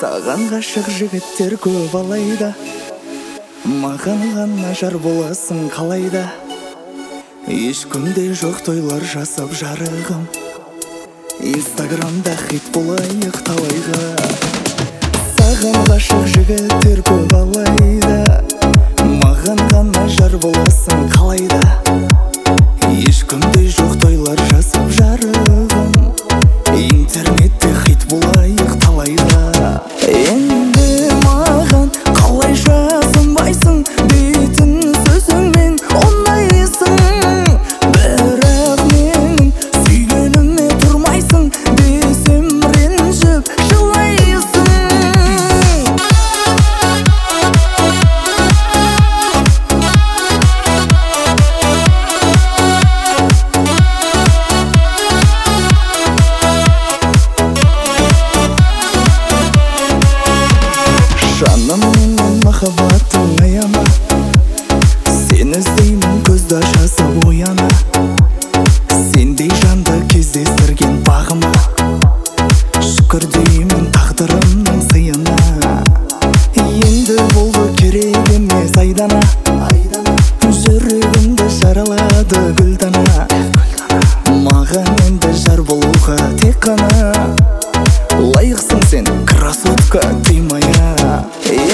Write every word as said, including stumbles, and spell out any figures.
Саған ғашық жігіттер көп алайда, маған ғана жар боласың қалайда. Ешкімде жоқ тойлар жасап жарығым, инстаграмда хит болайық талайға. Саған ғашық жігіттер көп алайда, маған ғана жар боласың қалайда. Ешкімде жоқ тойлар жасап жарығым, интернетте хит болайық талайға. Енді маған қалай жасынбайсың, бетін сөзіңмен ұнайсың. Бірақ менің сүйгеніме тұрмайсың, десем ренжіп жылайсың. Жаным менен махаббатың аяма, сен іздеймін көзді жасап ояна. Сендей жанды кездестірген бағыма, шүкір деймін тағдырымның сыйына. Енді болды керек емес айдана, жүрегімді жаралады гүлдана. Маған енді жар болуға тек қана лайықсың сен, красотка Ты моя.